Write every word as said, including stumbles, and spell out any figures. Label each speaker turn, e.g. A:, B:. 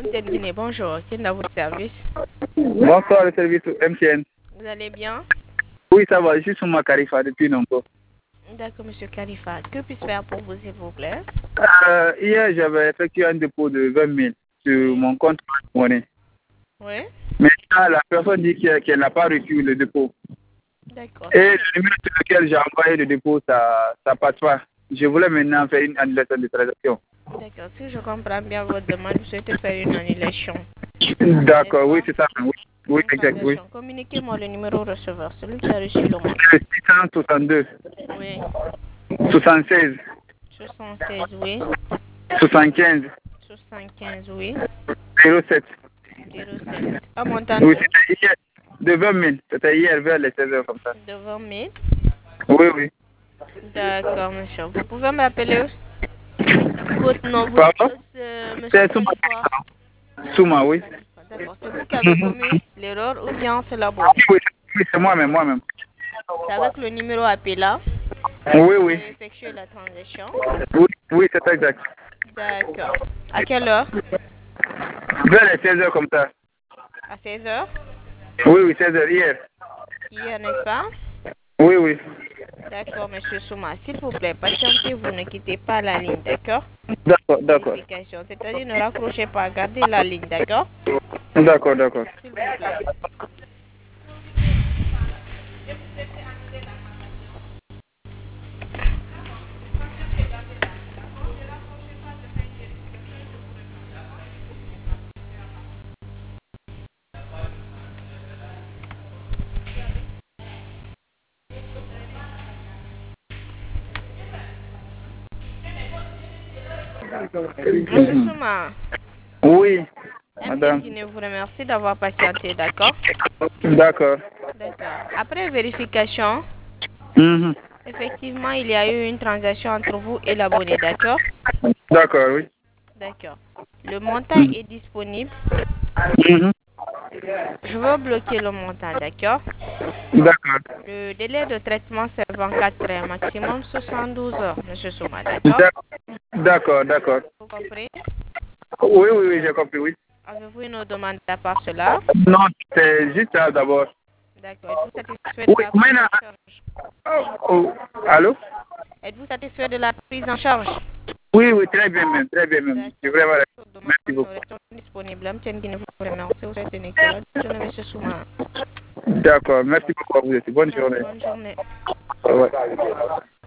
A: M T N Guinée, bonjour. Qui est dans votre service?
B: Bonsoir, le service M T N.
A: Vous allez bien?
B: Oui, ça va. Je suis sur ma Khalifa depuis longtemps.
A: D'accord, monsieur Khalifa. Que puis-je faire pour vous, s'il vous plaît?
B: Euh, hier, j'avais effectué un dépôt de vingt mille sur mon compte monnaie.
A: Oui.
B: Maintenant, la personne dit qu'elle qu'elle n'a pas reçu le dépôt.
A: D'accord.
B: Et le numéro sur lequel j'ai envoyé le dépôt, ça ne passe pas. Je voulais maintenant faire une annulation de transaction.
A: D'accord. Si je comprends bien votre demande, vous souhaitez faire une annulation.
B: D'accord, oui, c'est ça. Oui, oui exact, oui.
A: Communiquez-moi le numéro receveur, celui qui a reçu le montant.
B: Le six cent soixante-deux.
A: Oui.
B: soixante-seize.
A: soixante-seize, oui.
B: soixante-quinze.
A: soixante-quinze, oui.
B: zéro sept.
A: zéro sept. Un montant
B: Oui,
A: de,
B: c'était hier. De vingt mille. C'était hier vers les seize heures comme ça.
A: de vingt mille.
B: Oui, oui.
A: D'accord, monsieur. Vous pouvez m'appeler votre nom, vous
B: Pardon?
A: dites, euh, monsieur
B: C'est Souma.
A: Khalifa.
B: Souma, oui.
A: D'accord. C'est vous qui avez commis l'erreur ou bien c'est la bonne?
B: Oui, oui, c'est moi-même, moi-même.
A: C'est avec le numéro appelé là.
B: Oui,
A: Vous
B: oui.
A: avez effectué la transaction.
B: Oui, oui, c'est exact.
A: D'accord. À quelle heure?
B: Vers les seize heures comme ça.
A: À seize heures?
B: Oui, oui, seize heures hier.
A: Hier, n'est-ce pas?
B: Oui, oui.
A: D'accord, monsieur Souma. S'il vous plaît, patientez, vous ne quittez pas la ligne, d'accord?
B: D'accord, d'accord.
A: Vérification. C'est-à-dire ne raccrochez pas, gardez la ligne, d'accord?
B: D'accord, d'accord.
A: S'il vous plaît. Monsieur Souma,
B: Oui,
A: M T N
B: madame.
A: Guinée vous remercie d'avoir patienté, d'accord?
B: D'accord.
A: D'accord. Après vérification,
B: Mhm.
A: effectivement, il y a eu une transaction entre vous et l'abonné, d'accord?
B: D'accord, oui.
A: D'accord. Le montant
B: Mhm.
A: est disponible.
B: Mhm.
A: Je vais bloquer le montant, d'accord?
B: D'accord.
A: Le délai de traitement, c'est vingt-quatre heures, maximum soixante-douze heures, monsieur Souma, d'accord?
B: D'accord, d'accord.
A: Vous comprenez?
B: Oui, oui, oui, j'ai compris, oui.
A: Avez-vous une autre demande à part cela?
B: Non, c'est juste ça d'abord.
A: D'accord. Êtes-vous satisfait de
B: Oui,
A: la prise
B: maintenant.
A: en charge?
B: Oh, allô?
A: Êtes-vous satisfait de la prise en charge?
B: Oui, oui, très bien même, très bien même. Je suis
A: D'accord.
B: vraiment.
A: Votre demande,
B: Merci
A: nous
B: beaucoup.
A: restons disponibles. M T N Guinée vous remercie. Vous êtes une excellente journée, monsieur Souma.
B: D'accord, merci beaucoup à vous aussi. Bonne journée.
A: Bonne journée.
B: Ouais.